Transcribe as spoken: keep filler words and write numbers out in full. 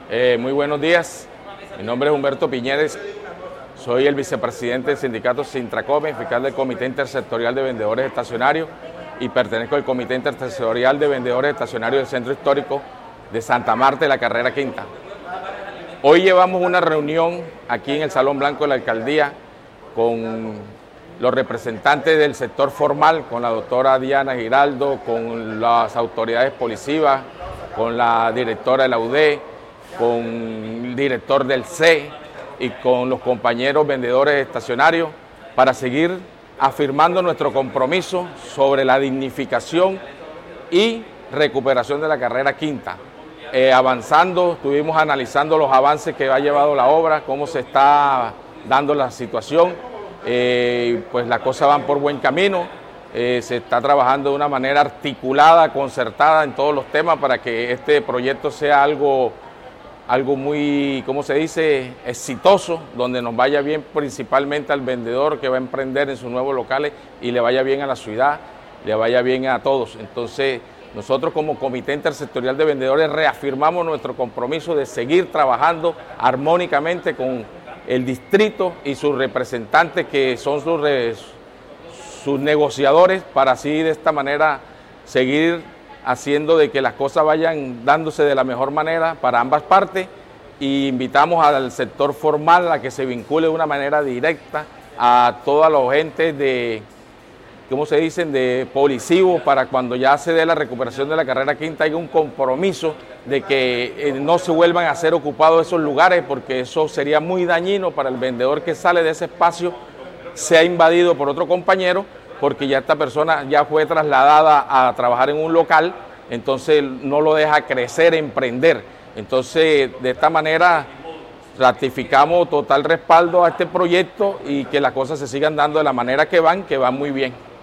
Eh, muy buenos días, mi nombre es Humberto Piñeres, soy el vicepresidente del sindicato Sintracome, fiscal del Comité Intersectorial de Vendedores Estacionarios y pertenezco al Comité Intersectorial de Vendedores Estacionarios del Centro Histórico de Santa Marta de la Carrera Quinta. Hoy llevamos una reunión aquí en el Salón Blanco de la Alcaldía con los representantes del sector formal, con la doctora Diana Giraldo, con las autoridades policivas, con la directora de la U D E, con el director del C E y con los compañeros vendedores estacionarios para seguir afirmando nuestro compromiso sobre la dignificación y recuperación de la Carrera Quinta. Eh, avanzando, estuvimos analizando los avances que ha llevado la obra, cómo se está dando la situación, eh, pues las cosas van por buen camino, eh, se está trabajando de una manera articulada, concertada en todos los temas para que este proyecto sea algo, algo muy, ¿cómo se dice?, exitoso, donde nos vaya bien principalmente al vendedor que va a emprender en sus nuevos locales y le vaya bien a la ciudad, le vaya bien a todos. Entonces, nosotros como Comité Intersectorial de Vendedores reafirmamos nuestro compromiso de seguir trabajando armónicamente con el distrito y sus representantes que son sus, sus negociadores para así de esta manera seguir haciendo de que las cosas vayan dándose de la mejor manera para ambas partes, y invitamos al sector formal a que se vincule de una manera directa a toda la gente de, ¿cómo se dicen?, de policivos, para cuando ya se dé la recuperación de la Carrera Quinta haya un compromiso de que no se vuelvan a ser ocupados esos lugares, porque eso sería muy dañino para el vendedor que sale de ese espacio, sea invadido por otro compañero, porque ya esta persona ya fue trasladada a trabajar en un local, entonces no lo deja crecer, emprender. Entonces, de esta manera ratificamos total respaldo a este proyecto y que las cosas se sigan dando de la manera que van, que van muy bien.